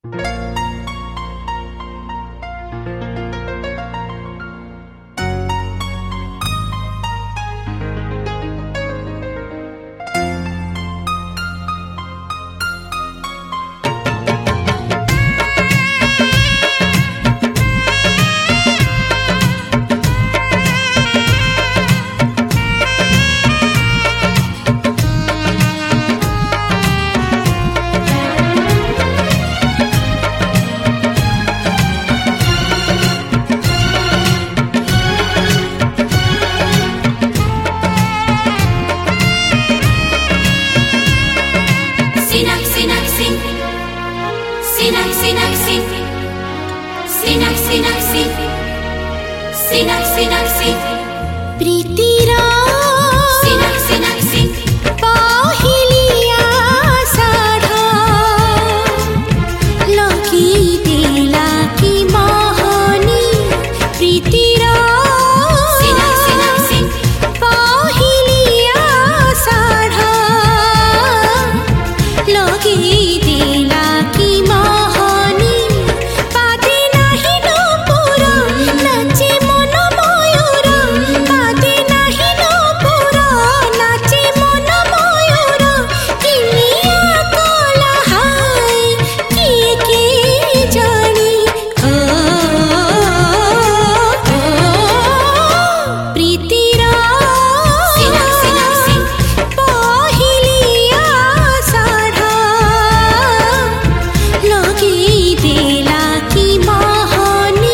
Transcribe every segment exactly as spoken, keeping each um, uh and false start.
प्रीतिरा पाहिलिया साढ़ा लगी देला की महानी प्रीतिरा पाहिलिया साढ़ा लगी देला की महानी पादे नाही नो पूरा नाचे मन मयूर पादे नाही नो पूरा नाचे मन मयूर किनिया कला हाय किए के जानी ओ प्रीतिरा पाहिलिया साढ़ा लगी देला की महानी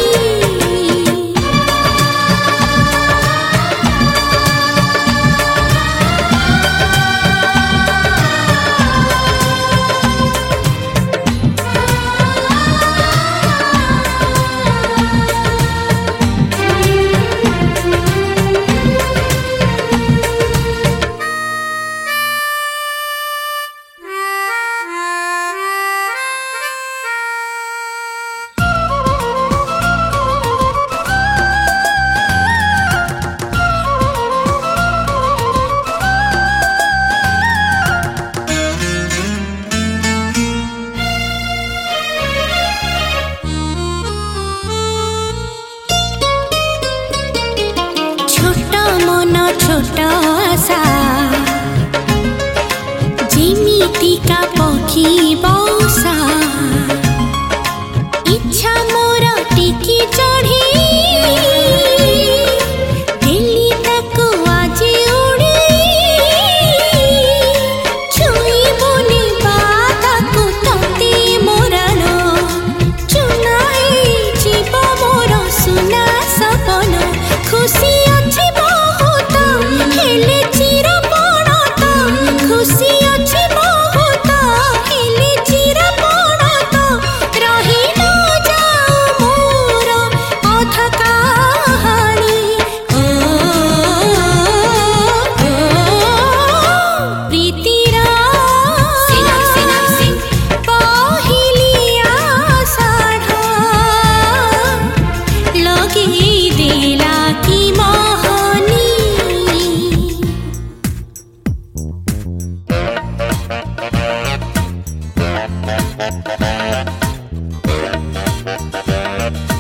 छोटा मन छोटा आशा जिमिति का पक्षी बसा इच्छा मोर टिकी चढ़ी दिल्ली तक आज उड़ी छुई बुनी बात को तते मोरन चुनाई जीव मोर सुना सपन खुशी अच्छी बहुत हेले चिर पड़त खुशी अच्छी बहुत हेले चिर पड़त रही न जाओ मोर अध कहानी ओ प्रीतिरा पाहिलिया साढ़ा लगी देला की महानी Thank you.